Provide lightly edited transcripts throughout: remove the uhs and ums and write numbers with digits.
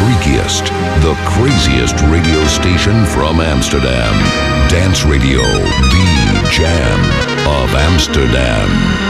freakiest, the craziest radio station from Amsterdam. Dance Radio, the jam of Amsterdam.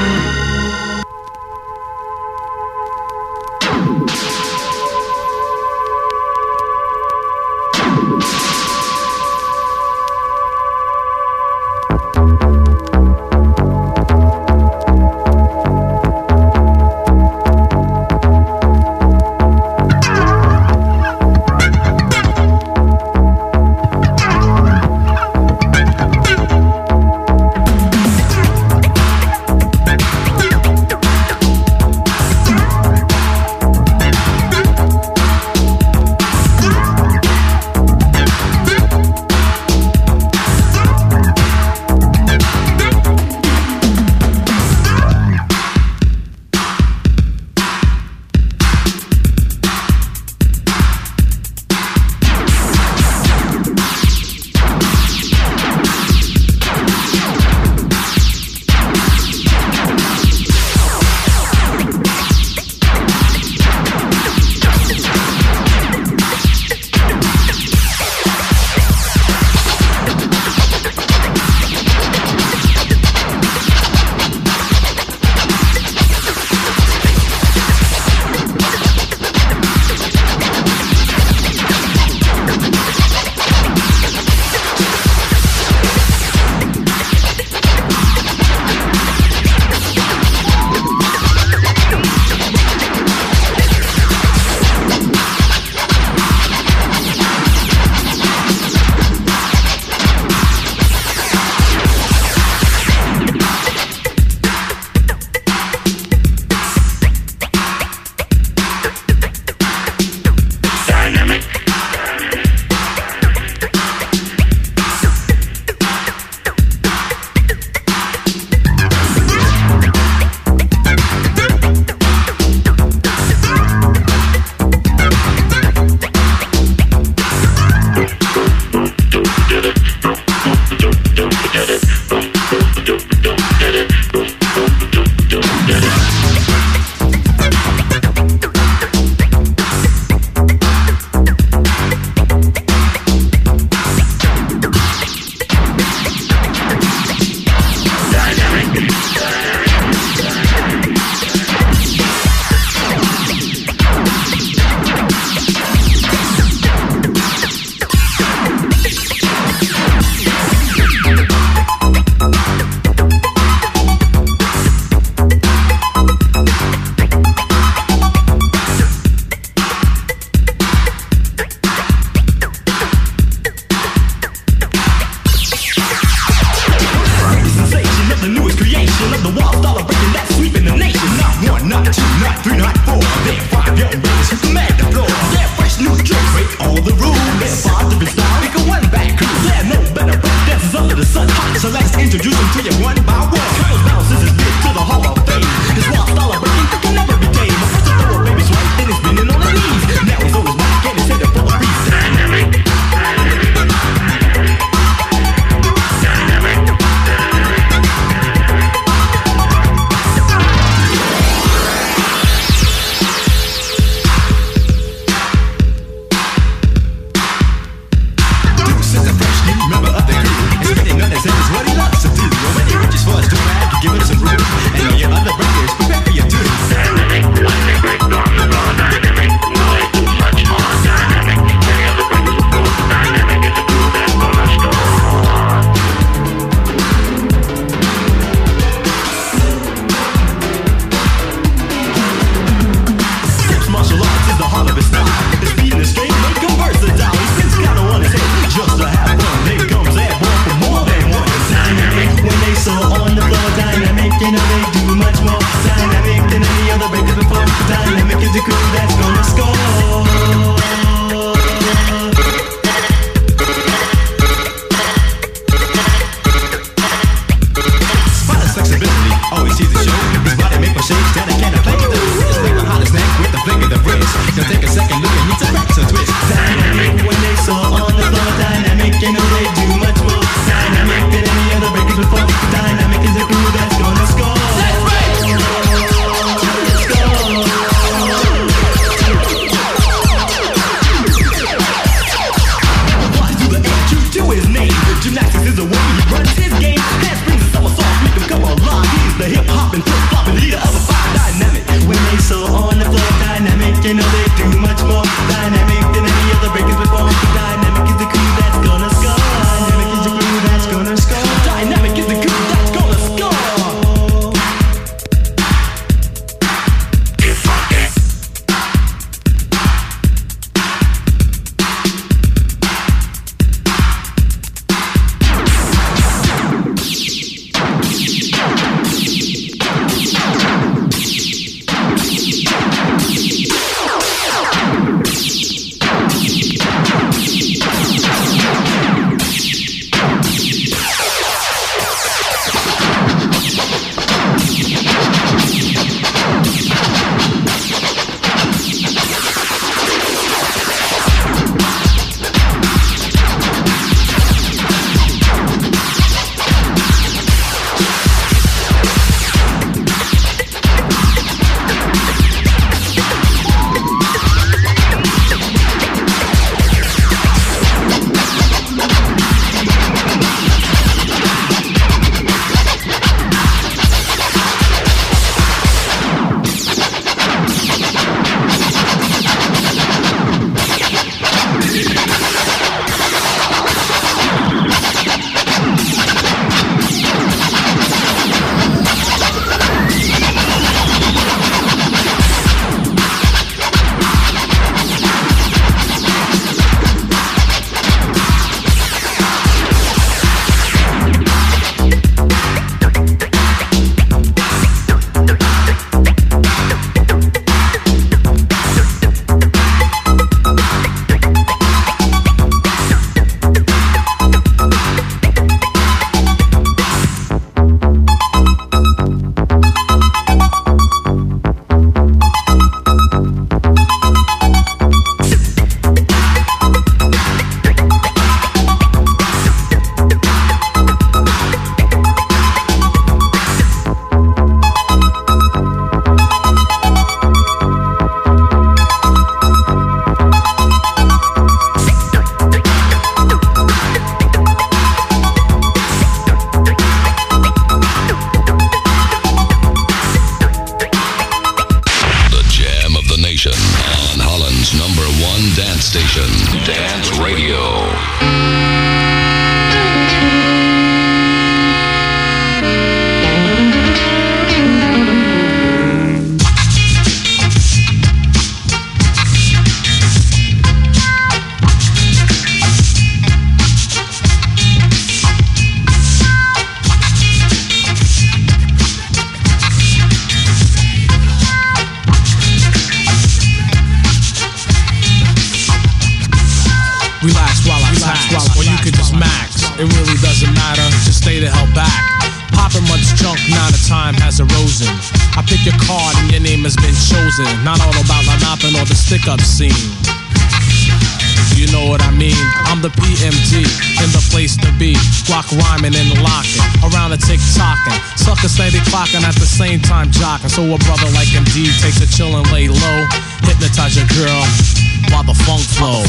it really doesn't matter, just stay the hell back. Popping much junk, now the time has arisen. I pick your card and your name has been chosen. Not all about la nothing or the stick-up scene. You know what I mean? I'm the PMG, in the place to be. Rock rhyming and locking, around the tick-tocking. Sucker steady clocking at the same time jocking. So a brother like MD takes a chill and lay low. Hypnotize your girl while the funk flow.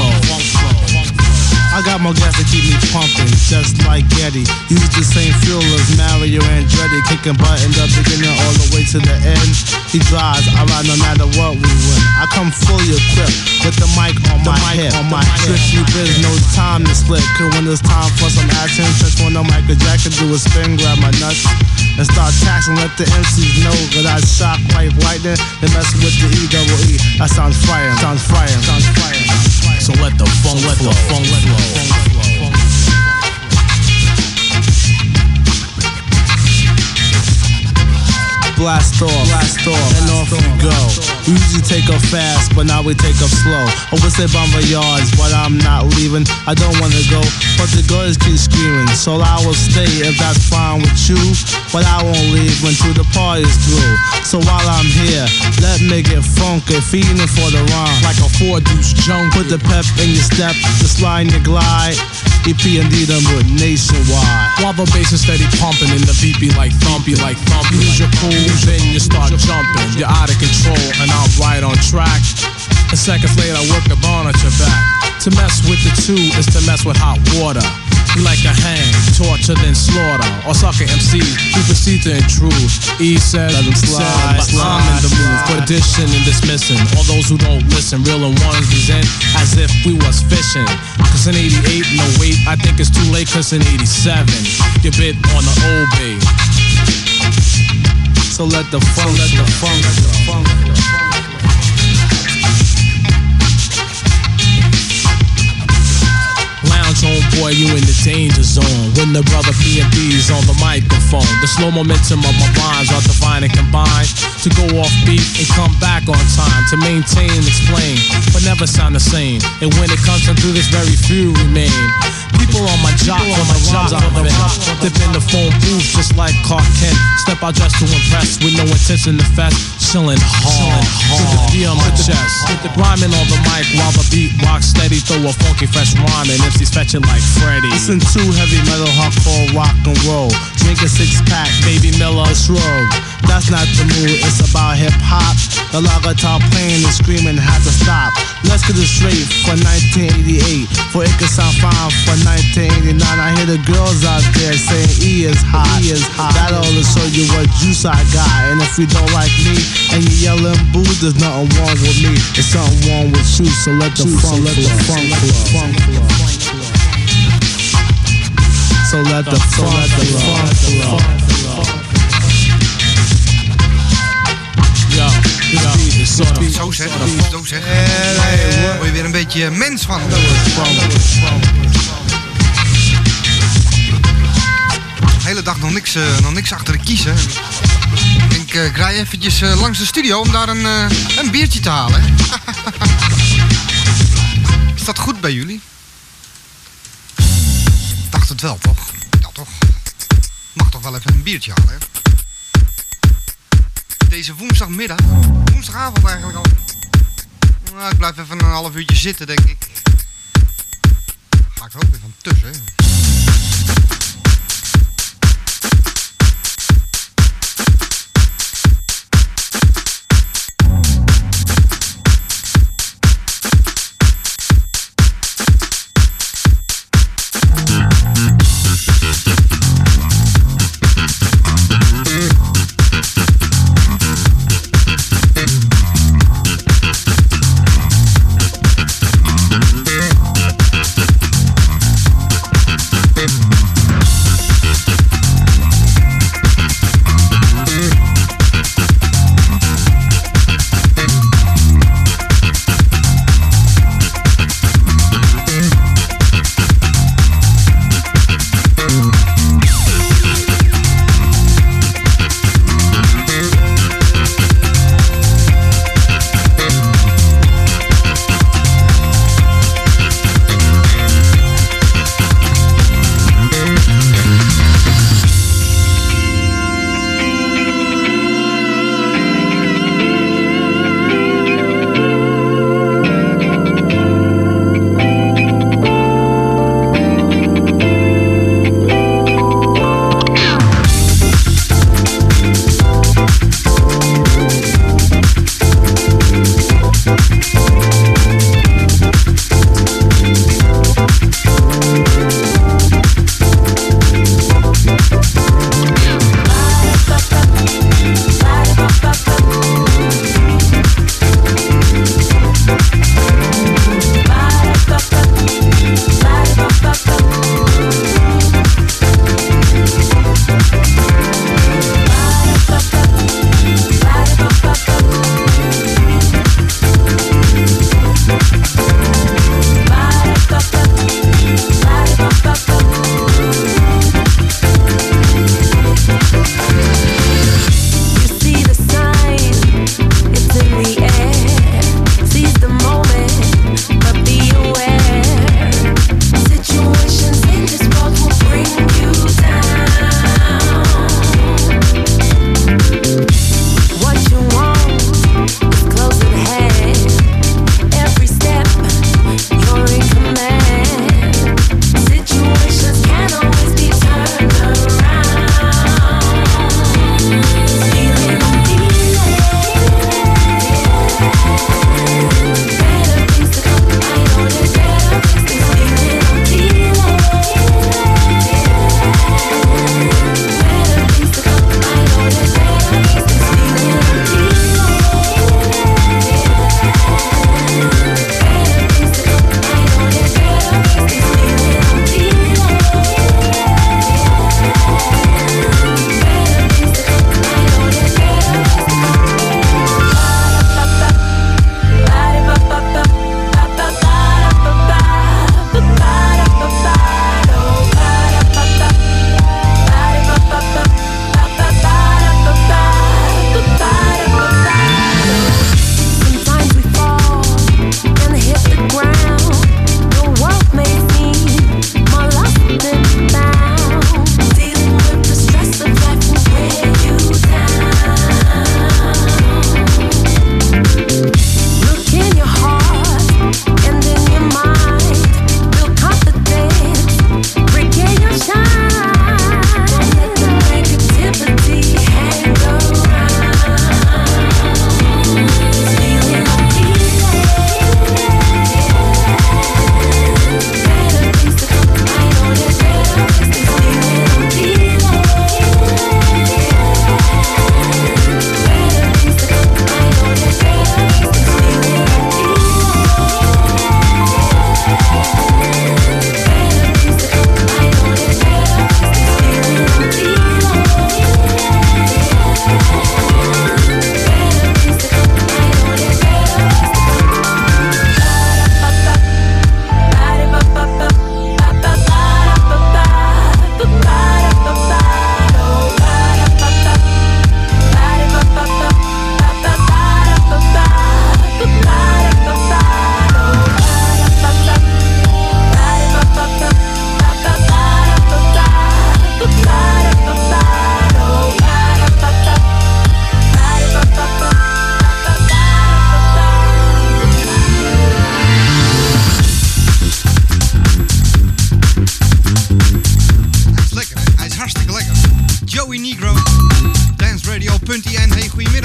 I got more gas to keep me pumping, just like Getty. Use the same fuel as Mario Andretti, kicking butt in the beginning all the way to the end. He drives, I ride no matter what we win. I come fully equipped with the mic on my hip. Strictly biz, no time to split. Cause when it's time for some action, just when the Michael Jackson do a spin, grab my nuts and start taxing. Let the MCs know that I shock like lightning. They mess with the E-double-E. That sounds fire, sounds fire, sounds fire. So let the funk flow. Blast off, and off we go. We usually take up fast, but now we take up slow. I would say bomb yards, but I'm not leaving. I don't wanna go, but the girls keep screaming. So I will stay if that's fine with you, but I won't leave until the party's through. So while I'm here, let me get funky, feeding for the rhyme. Like a 4-deuce junk. Put the pep in your step, the slide and your glide. EP&D them with nationwide. While the bass is steady pumping and the beat be like thumpy. You lose your cool, then you start jumping. You're out of control and I'm right on track. And seconds later I work the barn at your back. To mess with the two is to mess with hot water. We like to hang, torture, then slaughter. Or sucker MCs who proceed to intrude. E says, let them slide, but I'm in the mood for addition and dismissing all those who don't listen. Real and ones present as if we was fishing. Cause in 88, no wait, I think it's too late. Cause in 87, you bit on the old bay. So let the funk. Lounge on, boy, you in the danger zone. When the brother P&B's on the microphone, the slow momentum of my rhymes are divine and combined to go off beat and come back on time to maintain and explain, but never sound the same. And when it comes to do this, very few remain. People on my job, dip in the phone booth just like Clark Kent. Step out dressed to impress with no intention to fest. Chillin' hard, be on my chest. Rhyming on the mic while the beat rocks steady. Throw a funky fresh rhyme and MC's fetching like Freddy. Listen to heavy metal, hardcore, rock and roll. Drink a 6-pack, Baby Miller, shrug. That's not the mood, it's about hip hop. The loud guitar playing and screaming had to stop. Let's get it straight for 1988. For it could sound fine for 1989. I hear the girls out there saying E is hot. That all to show you what juice I got. And if you don't like me and you yelling boo, there's nothing wrong with me. There's something wrong with you. So let the funk flow. So let the funk flow. Zo zeg. Word je weer een beetje mens van. De hele dag nog niks achter de kiezen. Ik denk, ik rij eventjes langs de studio om daar een biertje te halen. Is dat goed bij jullie? Ik dacht het wel, toch? Ja, toch? Mag toch wel even een biertje halen, hè? Deze woensdagavond eigenlijk al. Nou, ik blijf even een half uurtje zitten, denk ik. Ga ik er ook weer van tussen, hè?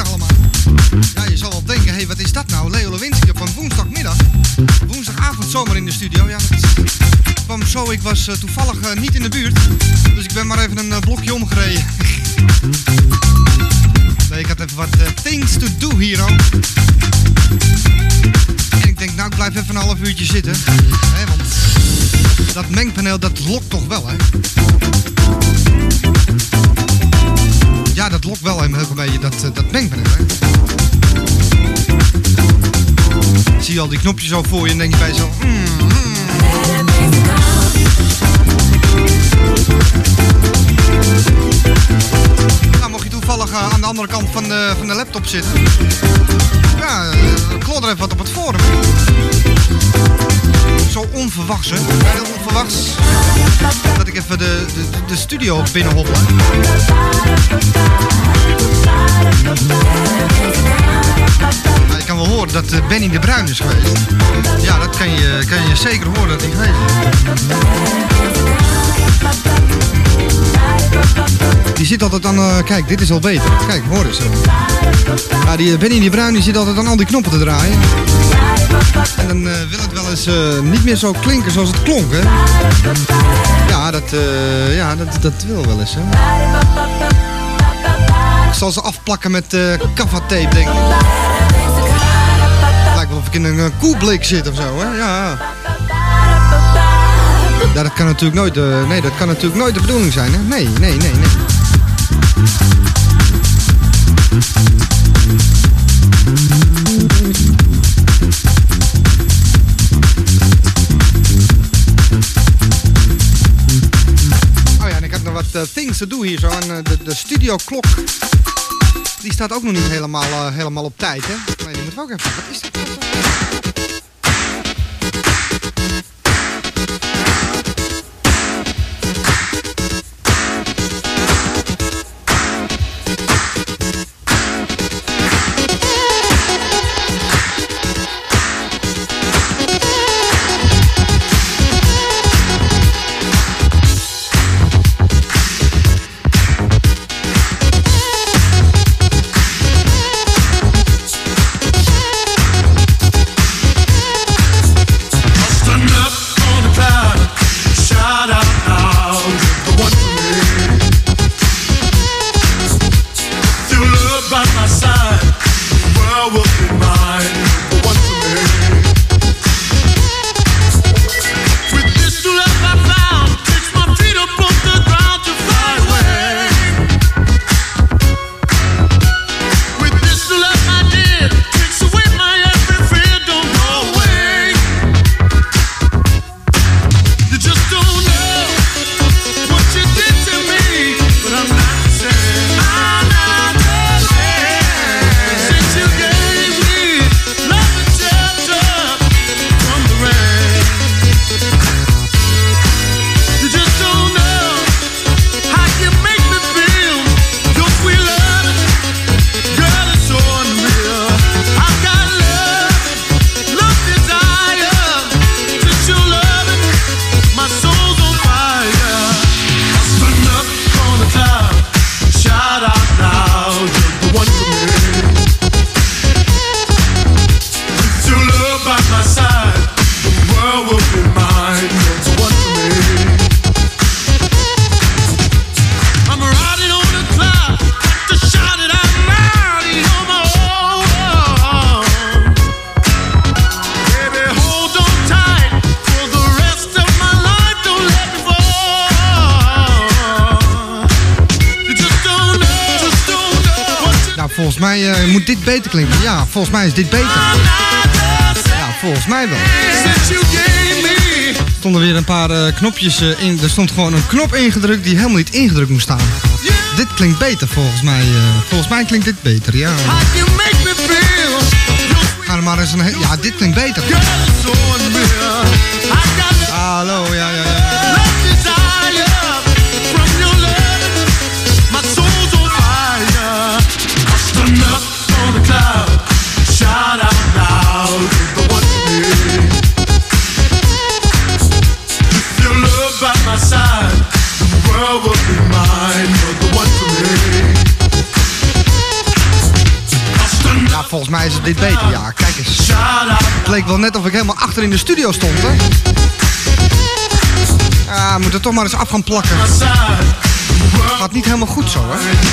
allemaal. Ja, je zal wel denken, hé, wat is dat nou? Leo Lewinsky op een woensdagmiddag. Woensdagavond zomaar in de studio. Ja, dat kwam zo. Ik was toevallig niet in de buurt. Dus ik ben maar even een blokje omgereden. Nee, ik had even wat things to do hier ook. En ik denk, nou, ik blijf even een half uurtje zitten. Hè, want dat mengpaneel, dat lokt toch wel, hè? Ja, dat lokt wel een heel beetje, dat mengpaneel, hè? Zie je al die knopjes zo voor je en denk je bij zo... Nou, mocht je toevallig aan de andere kant van de laptop zitten... Ja, klodder even wat op het forum. Zo onverwachts, hè? Heel onverwachts. Dat ik even de studio binnenhobbel. Nou, je kan wel horen dat Benny de Bruin is geweest. Ja, dat kan je zeker horen dat hij geweest is. Die zit altijd aan... kijk, dit is al beter. Kijk, hoor eens. Ja, die Benny de Bruin die zit altijd aan al die knoppen te draaien. En dan wil het wel eens niet meer zo klinken zoals het klonk, hè? Ja, dat wil wel eens, hè? Ik zal ze afplakken met kaffa-tape, denk ik. Lijkt wel of ik in een koelblik zit of zo, hè? Ja. Ja, dat kan natuurlijk nooit, dat kan natuurlijk nooit de bedoeling zijn, hè? Nee. Oh ja, en ik heb nog wat things to do hier zo. En de studioklok, die staat ook nog niet helemaal op tijd, hè? Nee, die moet ook even... Wat is dat? Volgens mij moet dit beter klinken. Ja, volgens mij is dit beter. Ja, volgens mij wel. Er stonden weer een paar knopjes in. Er stond gewoon een knop ingedrukt die helemaal niet ingedrukt moest staan. Dit klinkt beter volgens mij. Volgens mij klinkt dit beter, ja. Ga er maar eens een... Ja, dit klinkt beter. Hallo, ja. Shout out now, you're the one for me. If your love by my side, the world will be mine. You're the one for me. volgens mij is het dit beter. Ja, kijk eens. Het leek wel net of ik helemaal achter in de studio stond, hè. Ja, we moeten toch maar eens af gaan plakken. Gaat niet helemaal goed zo, hè.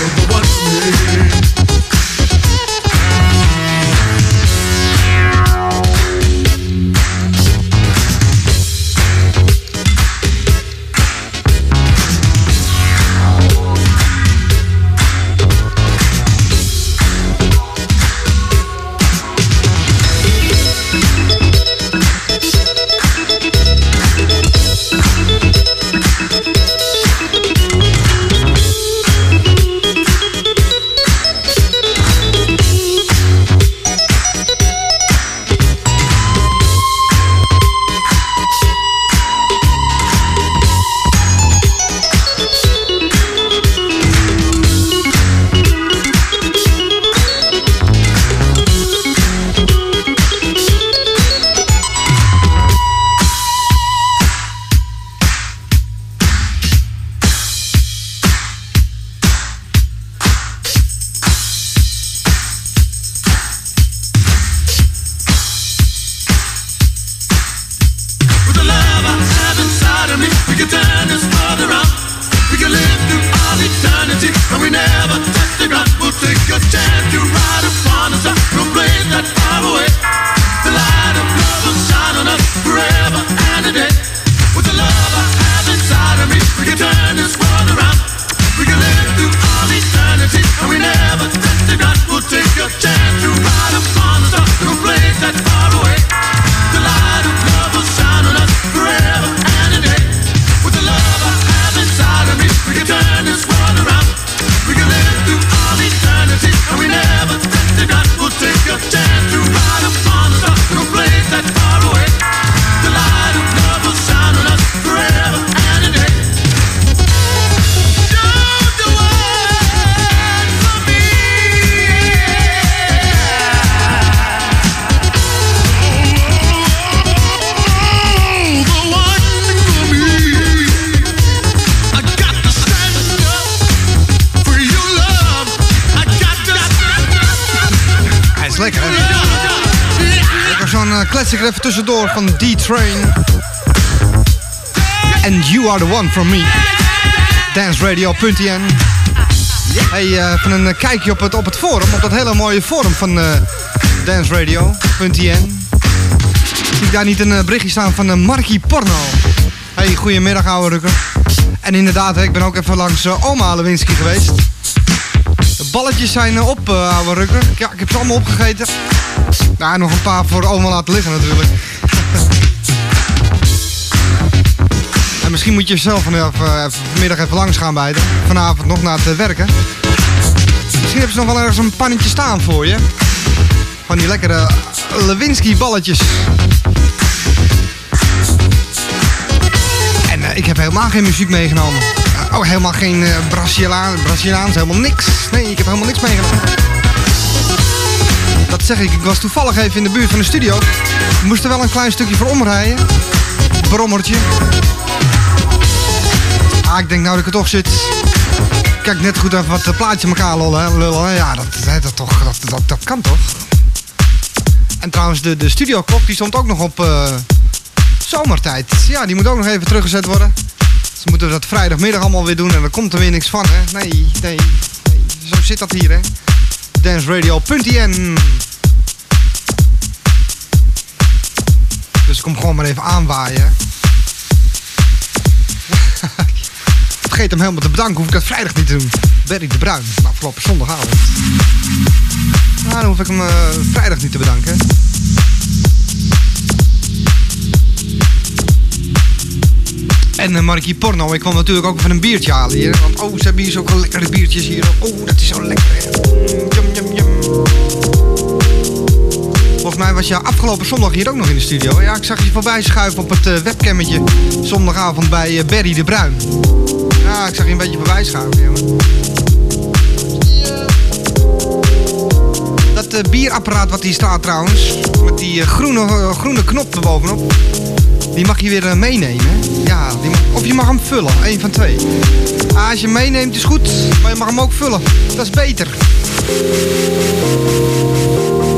Classic er even tussendoor van D-Train. And You Are The One From Me. danceradio.nl. Hey, even een kijkje op het forum. Op dat hele mooie forum van danceradio.nl. Zie ik daar niet een berichtje staan van Markie Porno. Hey, goedemiddag ouwe rukker. En inderdaad, ik ben ook even langs oma Lewinsky geweest. De balletjes zijn op, ouwe rukker. Ja, ik heb ze allemaal opgegeten. Nou, nog een paar voor oma laten liggen natuurlijk. En misschien moet je zelf vanmiddag even langs gaan bij vanavond nog na het werken. Misschien hebben ze nog wel ergens een pannetje staan voor je. Van die lekkere Lewinsky balletjes. En ik heb helemaal geen muziek meegenomen. Oh, helemaal geen Braziliaans, helemaal niks. Nee, ik heb helemaal niks meegenomen. Dat zeg ik was toevallig even in de buurt van de studio. Ik moest er wel een klein stukje voor omrijden. Brommertje. Ah, ik denk nou dat ik er toch zit. Kijk, net goed even wat plaatje in elkaar lullen. Ja, dat kan toch? En trouwens, de studioklok die stond ook nog op zomertijd. Ja, die moet ook nog even teruggezet worden. Ze moeten dat vrijdagmiddag allemaal weer doen en er komt er weer niks van, hè? Nee. Zo zit dat hier, hè? danceradio.nl. Dus ik kom gewoon maar even aanwaaien. Vergeet hem helemaal te bedanken, hoef ik dat vrijdag niet te doen. Berry de Bruin, afgelopen zondagavond. Nou, dan hoef ik hem vrijdag niet te bedanken. En Markie Porno, ik kwam natuurlijk ook even een biertje halen hier. Want ze hebben hier zulke lekkere biertjes hier. Oh, dat is zo lekker. Yum. Volgens mij was je afgelopen zondag hier ook nog in de studio. Ja, ik zag je voorbij schuiven op het webcammetje zondagavond bij Berry de Bruin. Ja, ik zag je een beetje voorbij schuiven, jongen. Dat bierapparaat wat hier staat trouwens, met die groene knop erbovenop, die mag je weer meenemen. Ja, of je mag hem vullen, één van twee. Als je hem meeneemt is goed, maar je mag hem ook vullen. Dat is beter.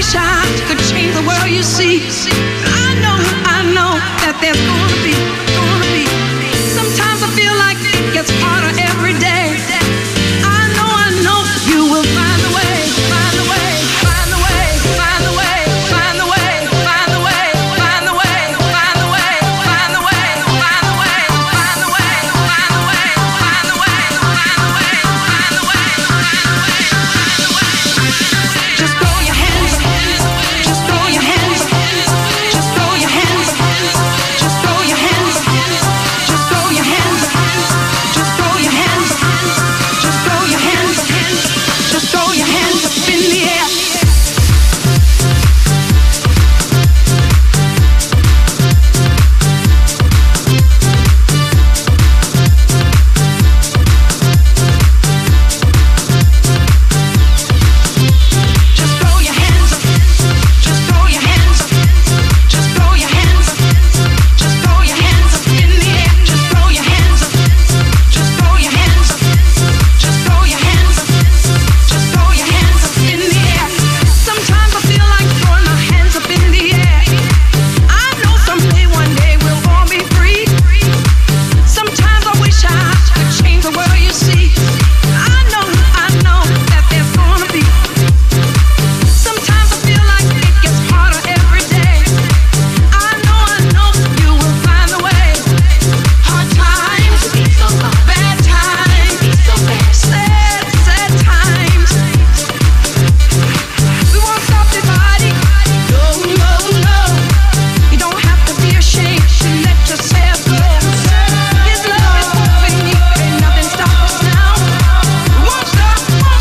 wish I could change the world you see. I know that there's gonna be. Sometimes I feel like it gets harder every day. I know you will find a way, find a way, find a way, find a way, find a way, find a way, find a way, find a way, find a way, find a way, find a way, find a way, find a way, find a way, find a way, find a way. Just throw your hands up, just throw your hands up, just throw your hands up, just throw your hands up, just throw your hands up, just throw your hands up, just throw your hands up, just throw your hands up in the air. Just throw your hands up, just throw your hands up, just throw your hands up, just throw your hands up in the air. Just throw your hands up, just throw your hands up, just throw your hands up, just throw your hands up in the air. Sometimes I feel like throwing my hands up in the air. I know someday, one day we'll all be free. Sometimes I wish I could change the world you see. I know that there's gonna be. Sometimes I feel like it gets harder every day. I know you will find a way. Hard times, bad times, sad times. We won't stop dividing. No. You don't have to be ashamed to let yourself go. His love is moving you, ain't nothing stop us now. We won't stop.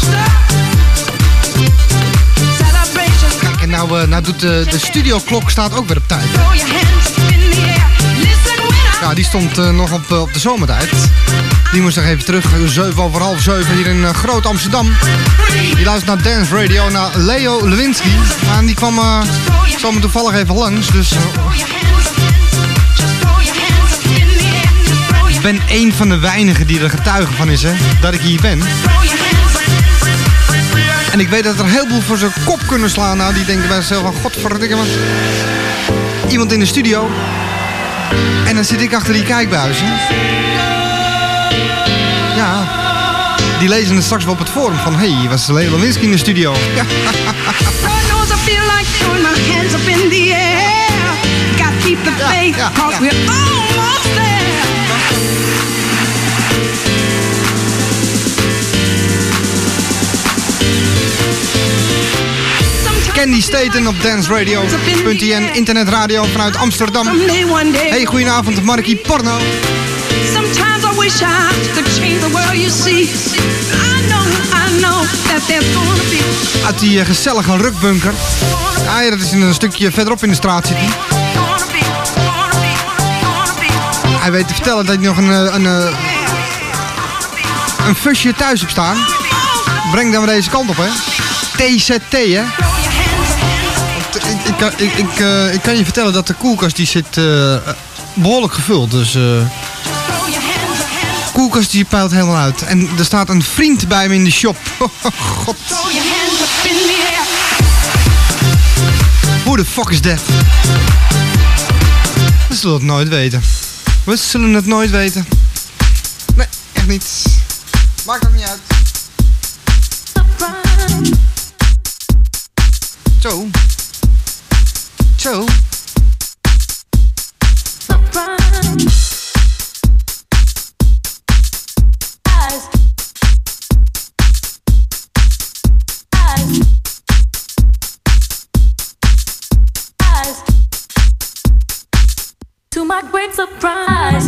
Celebrations. Kijk, en nou doet de studioklok staat ook weer op tijd. Throw your hands up in the air. Listen when I Ja, die stond nog op de zomertijd. Die moest nog even terug, 7:30 hier in Groot Amsterdam. Die luistert naar Dance Radio, naar Leo Lewinsky. Maar die kwam zomaar toevallig even langs, dus throw your hands up. Just throw your hands up in the air. Just throw ik ben één van de weinigen die er getuige van is, hè, dat ik hier ben. your hands up. En ik weet dat er een heleboel voor zijn kop kunnen slaan. Nou, die denken bij zichzelf van, godverdikke man. Iemand in de studio. En dan zit ik achter die kijkbuizen. Ja. Die lezen het straks wel op het forum van, hey, was Leo Lewinsky in de studio? Ja. Lord knows I feel like throwing my hands up in the air. Gotta keep the faith, cause we're almost there. Candy Staten op Dance Radio.nl, internetradio vanuit Amsterdam. One day. Hey, goedenavond, Markie Porno. Sometimes I wish I could change the world you see. I know that there's gonna be. Uit die gezellige rukbunker. Ja, dat is een stukje verderop in de straat zit hij. Hij weet te vertellen dat hij nog een fusje thuis op staan. Breng dan maar deze kant op, hè. TZT, hè. Ik kan je vertellen dat de koelkast die zit behoorlijk gevuld. Dus de koelkast die peilt helemaal uit. En er staat een vriend bij me in de shop. God. Hoe de fuck is dat? We zullen het nooit weten. We zullen het nooit weten. Nee, echt niet. Maakt ook niet uit. Zo. Zo. To my great surprise.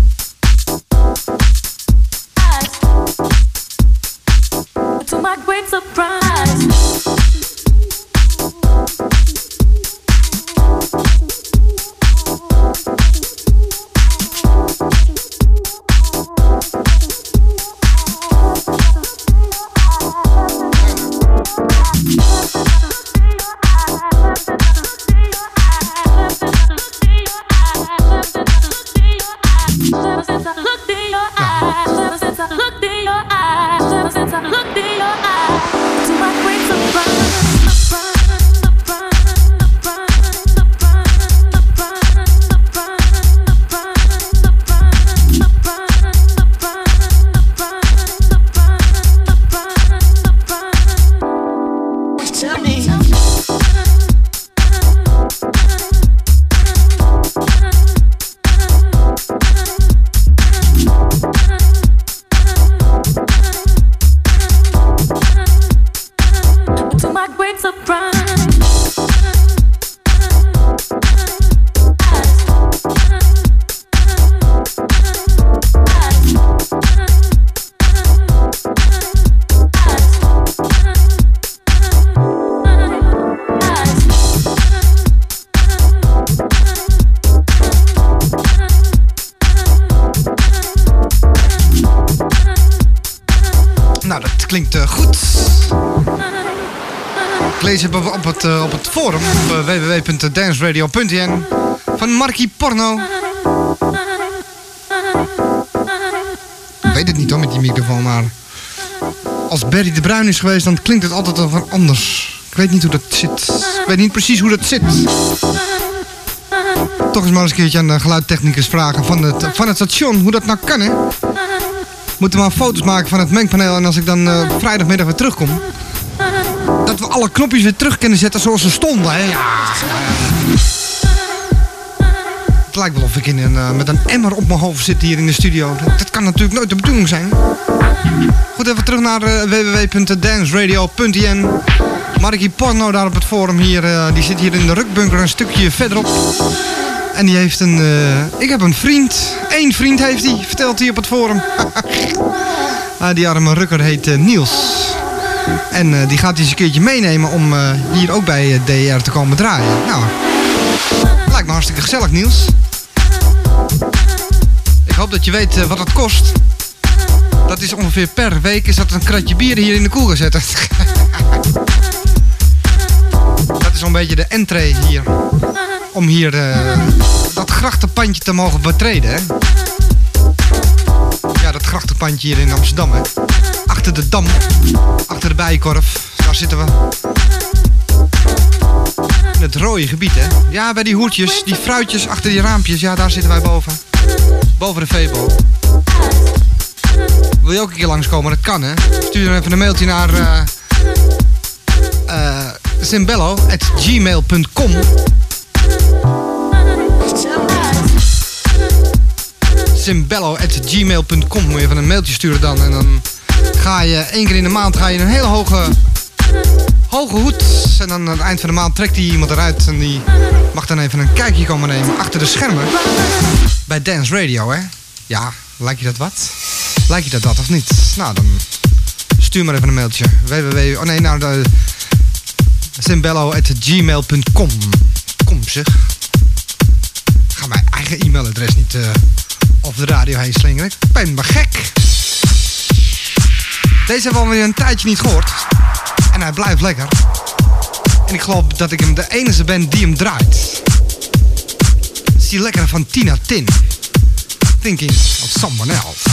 To my great surprise. Nou, dat klinkt goed. Ik lees het op het forum op www.danceradio.nl van Markie Porno. Ik weet het niet hoor met die microfoon, maar als Barry de Bruin is geweest, dan klinkt het altijd wel van anders. Ik weet niet hoe dat zit. Ik weet niet precies hoe dat zit. Toch eens maar eens een keertje aan de geluidtechnicus vragen van het station hoe dat nou kan, hè. Moeten we maar foto's maken van het mengpaneel en als ik dan vrijdagmiddag weer terugkom, dat we alle knopjes weer terug kunnen zetten zoals ze stonden, hè. Ja. Het lijkt wel of ik met een emmer op mijn hoofd zit hier in de studio. Dat kan natuurlijk nooit de bedoeling zijn. Goed, even terug naar www.danceradio.nl. Markie Porno daar op het forum hier, die zit hier in de rukbunker een stukje verderop. En die heeft ik heb een vriend. 1 vriend heeft hij, vertelt hij op het forum. Die arme rukker heet Niels. En die gaat hij eens een keertje meenemen om hier ook bij DR te komen draaien. Nou, lijkt me hartstikke gezellig, Niels. Ik hoop dat je weet wat het kost. Dat is ongeveer per week is dat een kratje bier hier in de koel gezet. Dat is zo'n beetje de entree hier. Om hier dat grachtenpandje te mogen betreden, hè. Ja, dat grachtenpandje hier in Amsterdam, hè. Achter de Dam, achter de Bijenkorf, daar zitten we. In het rode gebied, hè. Ja, bij die hoertjes, die fruitjes achter die raampjes, ja, daar zitten wij boven. Boven de Veebo. Wil je ook een keer langskomen? Dat kan, hè. Stuur dan even een mailtje naar zimbello@gmail.com. zimbello@gmail.com. Moet je even een mailtje sturen dan. En dan ga je 1 keer in de maand een hele hoge hoed. En dan aan het eind van de maand trekt die iemand eruit. En die mag dan even een kijkje komen nemen achter de schermen. Bij Dance Radio, hè. Ja, lijkt je dat wat? Lijkt je dat wat of niet? Nou, dan stuur maar even een mailtje. naar de zimbello@gmail.com. Kom zeg. Ik ga mijn eigen e-mailadres niet over de radio heen slingeren. Ik ben maar gek. Deze hebben we alweer een tijdje niet gehoord. En hij blijft lekker. En ik geloof dat ik hem de enige ben die hem draait. Het is die lekkere van Tina Tin. Thinking of someone else.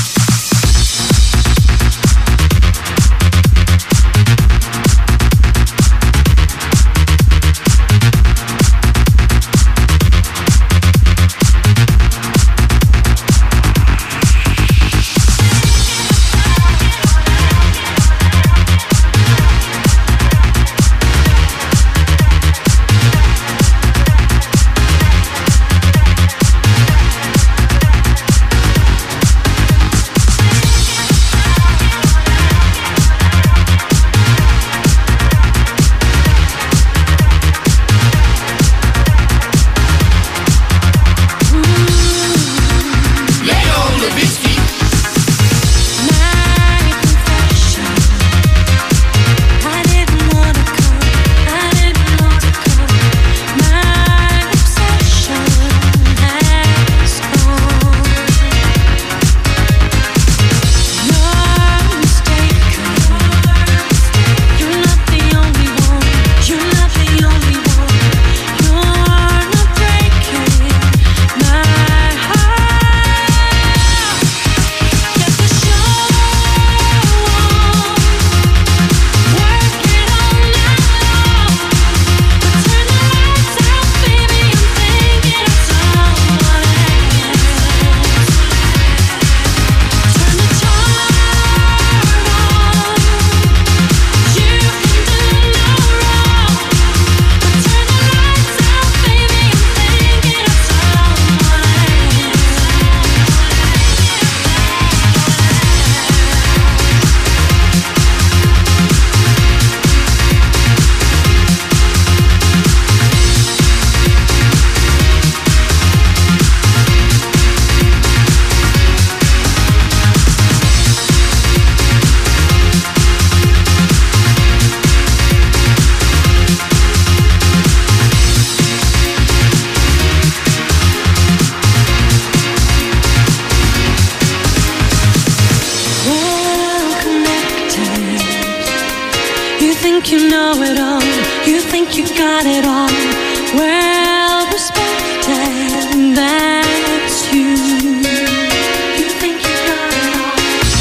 know it all. You think you got it all. Well respected, that's you. You think you got it all.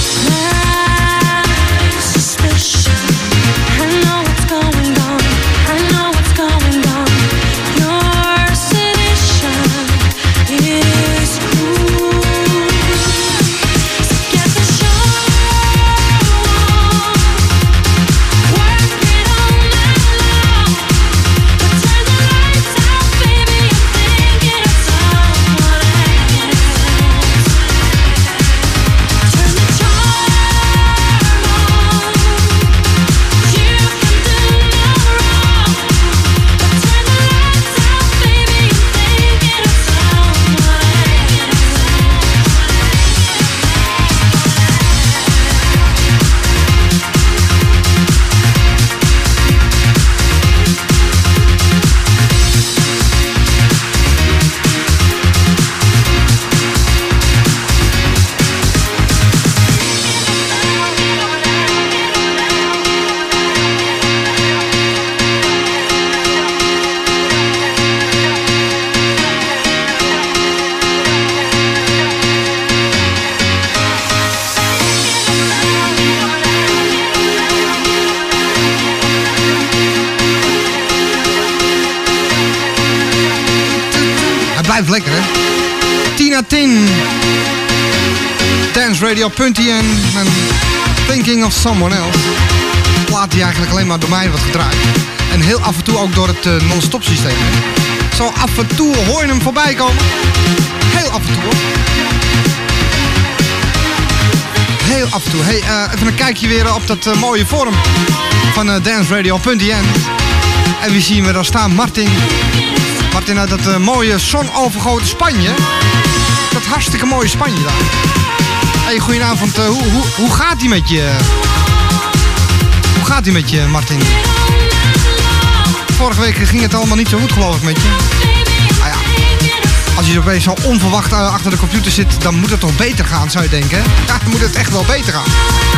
My suspicion, I know what's going on. I know what's going on. Your sedition is cool. So get the show on. Work it all night long. But turn the lights out, baby. I'm thinking of someone else. Turn the charm on. You can do no wrong. But turn the lights out, baby. I'm thinking of someone else. Het blijft lekker, hè? Tina Tin. Danceradio.nl en Thinking of Someone Else. Een plaat die eigenlijk alleen maar door mij wordt gedraaid. En heel af en toe ook door het non-stop systeem. Hè? Zo af en toe hoor je hem voorbij komen. Heel af en toe, hoor. Heel af en toe. Hey, even een kijkje weer op dat mooie forum van danceradio.nl. En wie zien we daar staan? Martin uit dat mooie zonovergoten Spanje. Dat hartstikke mooie Spanje daar. Hey, goedenavond. Hoe gaat die met je? Hoe gaat die met je, Martin? Vorige week ging het allemaal niet zo goed, geloof ik, met je. Nou ja, als je opeens zo onverwacht achter de computer zit, dan moet het toch beter gaan, zou je denken. Hè? Ja, dan moet het echt wel beter gaan.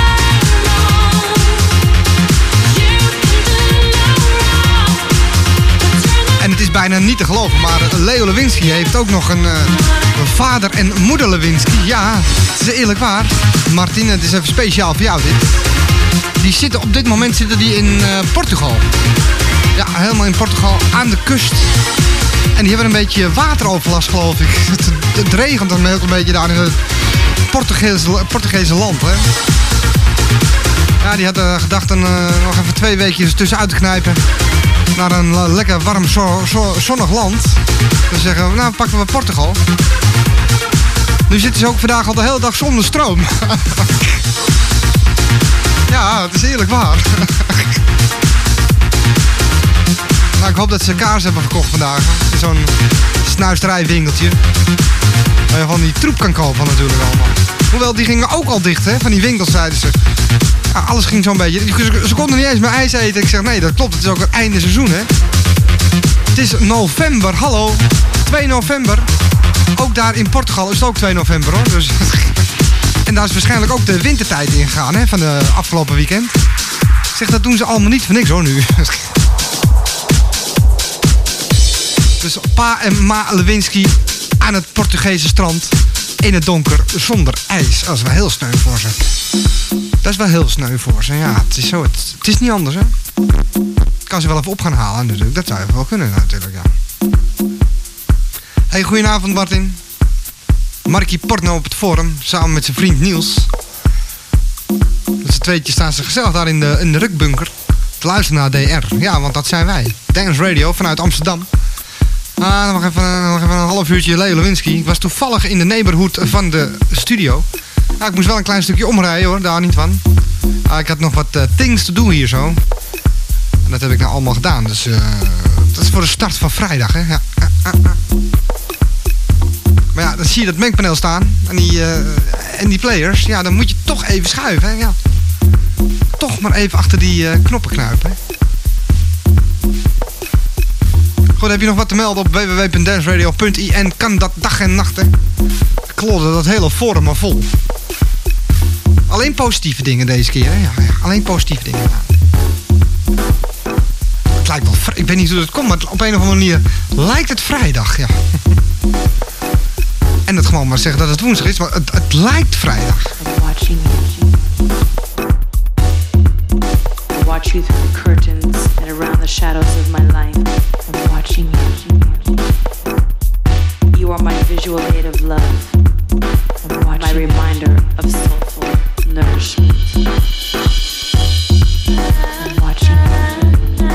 En het is bijna niet te geloven, maar Leo Lewinsky heeft ook nog een vader en moeder Lewinsky. Ja, het is eerlijk waar. Martin, het is even speciaal voor jou dit. Die zitten op dit moment in Portugal. Ja, helemaal in Portugal, aan de kust. En die hebben een beetje wateroverlast, geloof ik. Het regent dan een beetje daar in het Portugese land, hè. Ja, die hadden gedacht nog even 2 weekjes tussenuit te knijpen. Naar een lekker warm, zonnig land. Dan zeggen we, nou pakken we Portugal. Nu zitten ze ook vandaag al de hele dag zonder stroom. Ja, het is eerlijk waar. Nou, ik hoop dat ze kaars hebben verkocht vandaag. In zo'n snuisterijwinkeltje. Waar je gewoon die troep kan kopen natuurlijk allemaal. Hoewel, die gingen ook al dicht, hè. Van die winkels, zeiden ze. Ja, alles ging zo'n beetje. Ze konden niet eens meer ijs eten. Ik zeg, nee, dat klopt. Het is ook het einde seizoen, hè. Het is november, hallo. 2 november. Ook daar in Portugal is het ook 2 november, hoor. Dus, en daar is waarschijnlijk ook de wintertijd ingegaan, hè, van de afgelopen weekend. Ik zeg, dat doen ze allemaal niet voor niks, hoor, nu. Dus pa en ma Lewinsky aan het Portugese strand. In het donker, zonder ijs. Dat is wel heel sneu voor ze. Dat is wel heel sneu voor ze. Ja, het is zo. Het is niet anders, hè. Ik kan ze wel even op gaan halen, natuurlijk. Dat zou even wel kunnen, natuurlijk, ja. Hey, goedenavond, Martin. Markie Portno op het forum, samen met zijn vriend Niels. Met z'n tweetjes staan ze gezellig daar in de rukbunker. Te luisteren naar DR. Ja, want dat zijn wij. Dance Radio vanuit Amsterdam. Nog even een half uurtje Leo Lewinsky. Ik was toevallig in de neighborhood van de studio. Ja, ik moest wel een klein stukje omrijden, hoor. Daar niet van. Ik had nog wat things to do hier zo. En dat heb ik nou allemaal gedaan. Dus dat is voor de start van vrijdag, hè. Ja. Maar ja, dan zie je dat mengpaneel staan. En die players. Ja, dan moet je toch even schuiven, hè. Ja. Toch maar even achter die knoppen knuipen, hè. Goed, heb je nog wat te melden op www.danceradio.nl? Kan dat dag en nacht, hè? Klodden dat hele forum maar vol. Alleen positieve dingen deze keer, hè? Ja, alleen positieve dingen. het lijkt wel... Ik weet niet hoe het komt, maar op een of andere manier lijkt het vrijdag, ja. En dat gewoon maar zeggen dat het woensdag is, maar het lijkt vrijdag. I'm watching you. I watch you through the curtains and around the shadows of my life. I'm watching you. You are my visual aid of love. I'm watching my reminder of soulful nourishment. I'm watching you.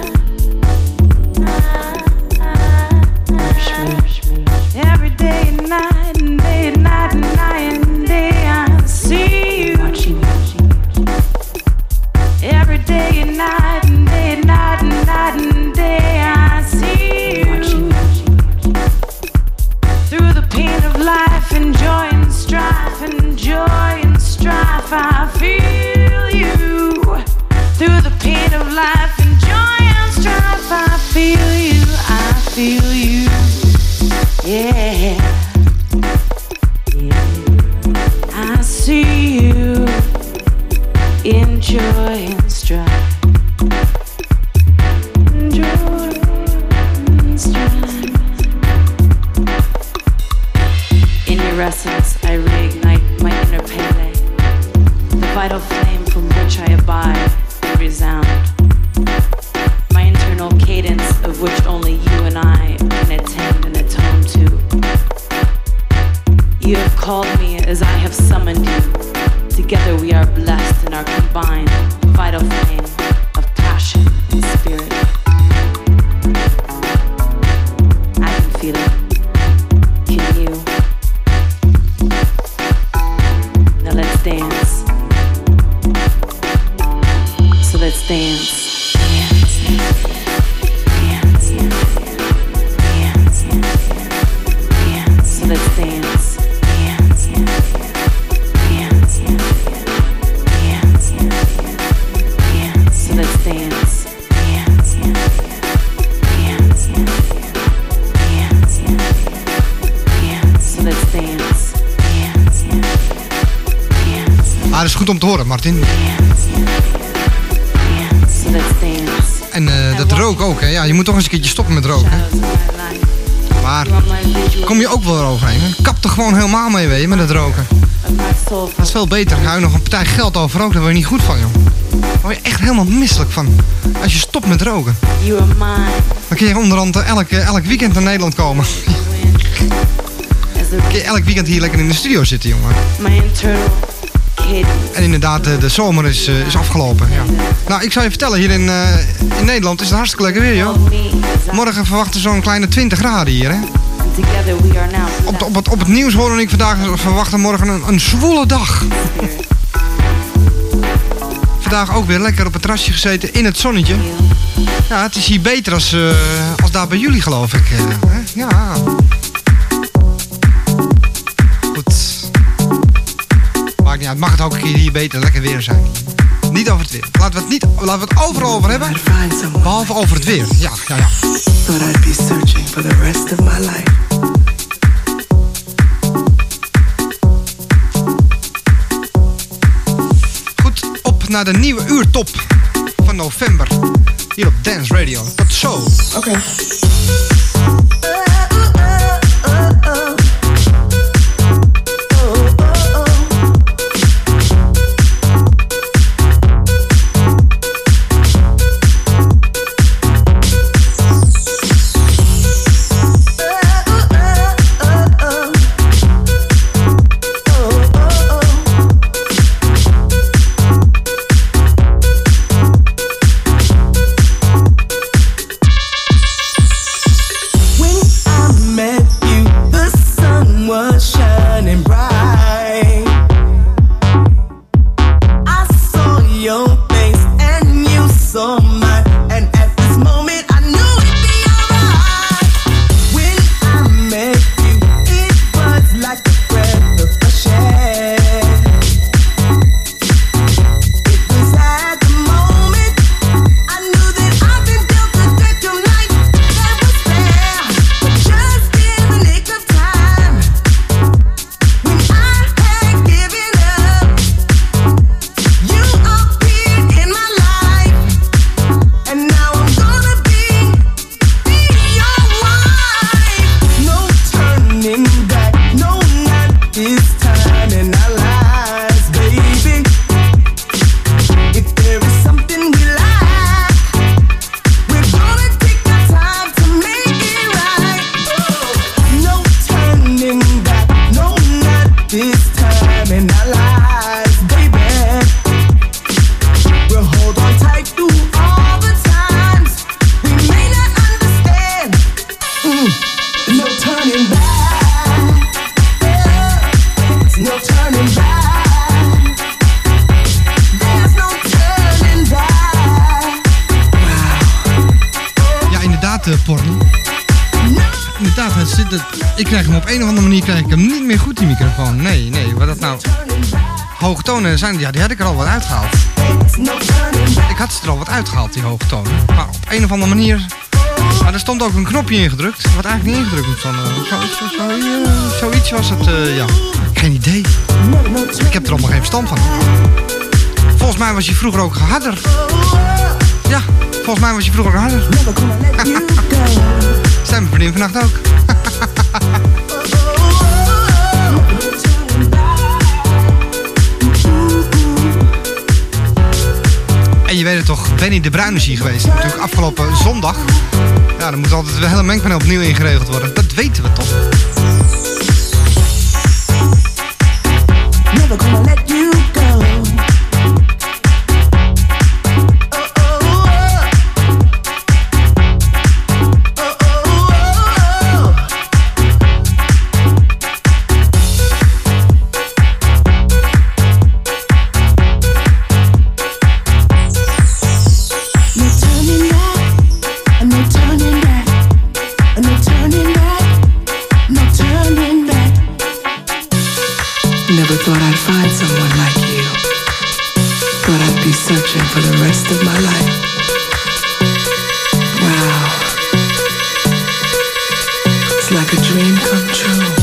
Nourish me. Every day and night and day and night and night and day I see you. Watching you. Every day and night and day and night and night and day I see you. Watching you. Through the pain of life and joy and strife and joy and strife I feel you. Through the pain of life and joy and strife I feel you. I feel you. Yeah. I see you in joy and strife. Joy and strife. In your essence, I reignite my inner Pele, the vital flame from which I abide and resound. My internal cadence of which only you and I can attend and atone to. You have called me as I have summoned you. Together we are blessed in our combined vital flame of passion and spirit. I can feel it. Can you? Now let's dance. So let's dance. Dance. Dance. Dance. Dance. So let's dance. Dance. Dance. Dance. Dance. So let's dance. Dance. Dance. Dance. Dance. So let's dance. Dance. Dance. Ah, dat is goed om te horen, Martin. So let's dance. En dat rook ook, hè. Ja, je moet toch eens een keertje stoppen met roken. Maar kom je ook wel eroverheen, hè? Kap er gewoon helemaal mee, weet je, met het roken. Dat is veel beter. Ga je nog een partij geld over roken, daar word je niet goed van, joh. Daar word je echt helemaal misselijk van. Als je stopt met roken. Dan kun je onderhand elk weekend naar Nederland komen. Dan kun je elk weekend hier lekker in de studio zitten, jongen. En inderdaad, de zomer is afgelopen. Ja. Nou, ik zou je vertellen, hier in Nederland is het hartstikke lekker weer, joh. Morgen verwachten zo'n kleine 20 graden hier, hè. Op het nieuws hoorde ik vandaag, verwachten morgen een zwoele dag. Vandaag ook weer lekker op het terrasje gezeten in het zonnetje. Ja, het is hier beter als daar bij jullie, geloof ik. Hè? Ja. Goed. Maakt niet uit, mag het ook een keer hier beter lekker weer zijn. Niet over het weer. Laten we het overal over hebben. Behalve over het weer. Ja. Thought I'd be searching for the rest of my life. Goed, op naar de nieuwe uurtop van november. Hier op Dance Radio. Tot zo. Oké. no turning back. There's no turning back. Ja, inderdaad, porno. Inderdaad, ik krijg hem op een of andere manier krijg ik hem niet meer goed, die microfoon. Nee, wat dat nou... Hoge tonen zijn, ja, die had ik er al wat uitgehaald. Ik had ze er al wat uitgehaald, die hoge tonen. Maar op een of andere manier... Maar er stond ook een knopje ingedrukt, wat eigenlijk niet ingedrukt moest zijn. Zoiets was het, ja. Geen idee. Ik heb er allemaal geen verstand van. Volgens mij was hij vroeger ook harder. Ja, volgens mij was hij vroeger harder. Zijn mijn vriendin vannacht ook. En je weet het toch, Benny de Bruin is hier geweest. Natuurlijk afgelopen zondag. Ja, dan moet altijd wel hele mengpaneel opnieuw ingeregeld worden. Dat weten we toch. Never gonna let you go. Never thought I'd find someone like you. Thought I'd be searching for the rest of my life. Wow. It's like a dream come true.